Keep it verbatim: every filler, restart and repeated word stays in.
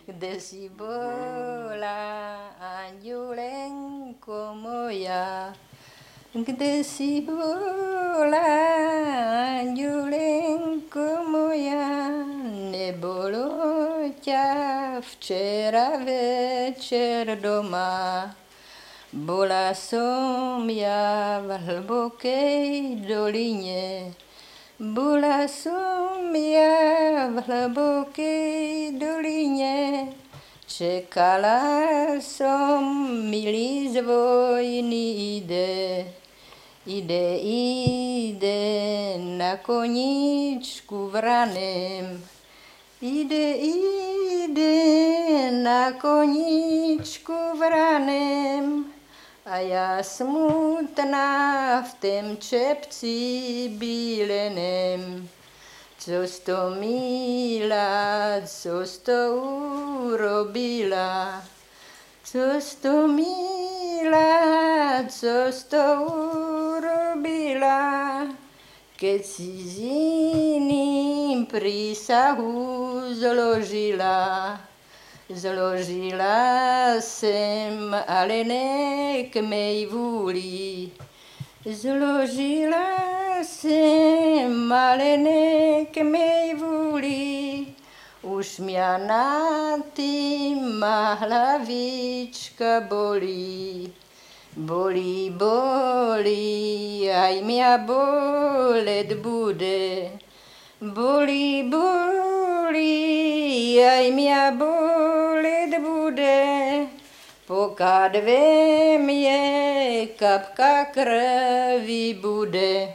Kde si bola, Anďulenko moja? Kde si bola, Anďulenko moja? Nebolo ťa včera večer doma. Bola som ja v hlbokej doline. Bola som ja v hlbokej doline. Čekala som, milý z vojny ide. Ide, ide na koníčku vranem. Ide, ide na koníčku vranem. A ja smutná v tém čepci bílenem. Což to milá, což to urobila. Což to milá, což to urobila. Keď si s iným prísahu zložila. Zložila sem, ale ne k mej vúli. Zložila sem, ale ne k mej vúli. Už mňa nad tým ma hlavička bolí. Bolí, bolí, aj mňa boleť bude. Bolí, bolí, aj mňa boleť bude. Pokud ve mne kapka krvi bude.